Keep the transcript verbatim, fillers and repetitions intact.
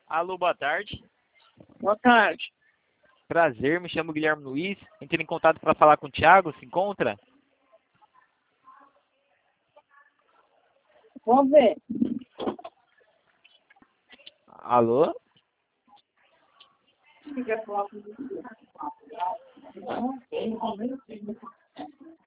Alô, boa tarde. Boa tarde. Prazer, me chamo Guilherme Luiz. Entrei em contato para falar com o Thiago, se encontra? Vamos ver. Alô? Se quer falar com você.